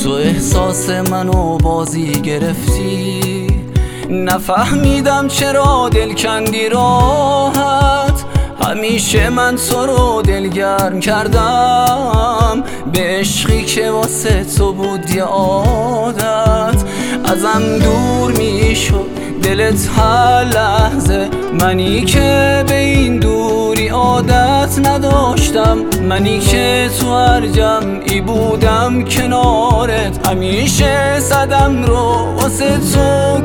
تو احساس منو بازی گرفتی، نفهمیدم چرا دل کندی راحت. همیشه من تو رو دلگرم کردم، به عشقی که واسه تو بود یه عادت. ازم دور میشد دلت هر لحظه، منی که به این دوری عادت نداشتم. منی که تو هر جمعی بودم کنارت، همیشه صدم رو واسه تو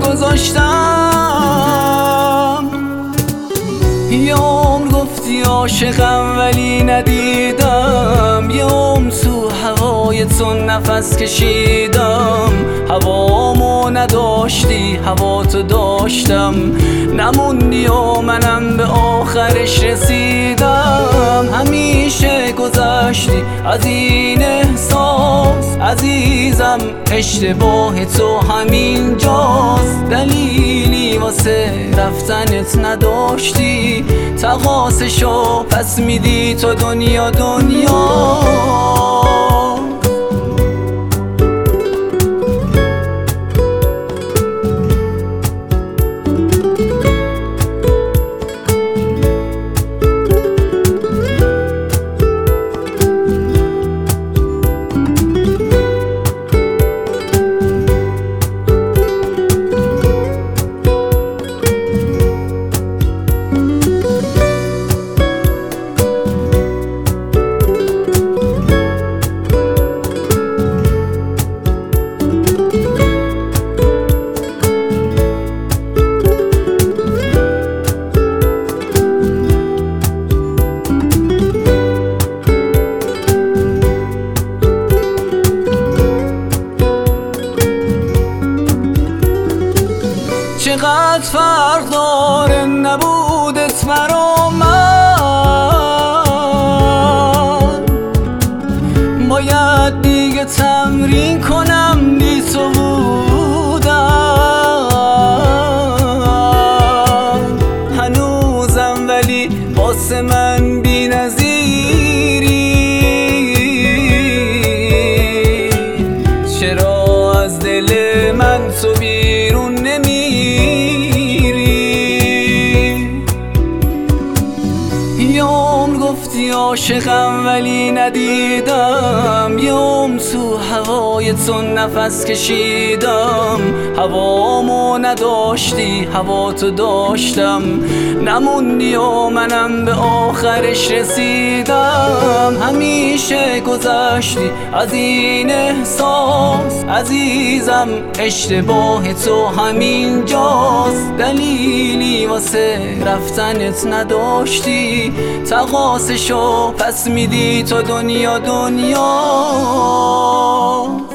گذاشتم. یه عمر گفتی عاشقم ولی ندیدم، یه عمر تو هوای تو نفس کشیدم. هوامو نداشتی هوا تو داشتم، نموندی و منم به آخرش رسیدم. همیشه گذشتی از این احساس عزیزم، اشتباه تو همین جاست. دلیلی واسه رفتنت نداشتی، تقاصشو پس میدی تو دنیا دنیا. چقدر فرق داره نبودت برا من، باید دیگه تمرین کنم بی تو بودم. هنوزم ولی واسه من بی نظیری، چرا از دل من تو بیرون نمیری؟ یه عمر گفتی عاشقم ولی ندیدم، یه عمر تو هوای تو نفس کشیدم. هوامو نداشتی هوا تو داشتم، نموندی و منم به آخرش رسیدم. همیشه گذشتی از این احساس عزیزم، اشتباه تو همین جاست. دلیلی واسه رفتنت نداشتی، تقاصشو پس میدی تو دنیا دنیا.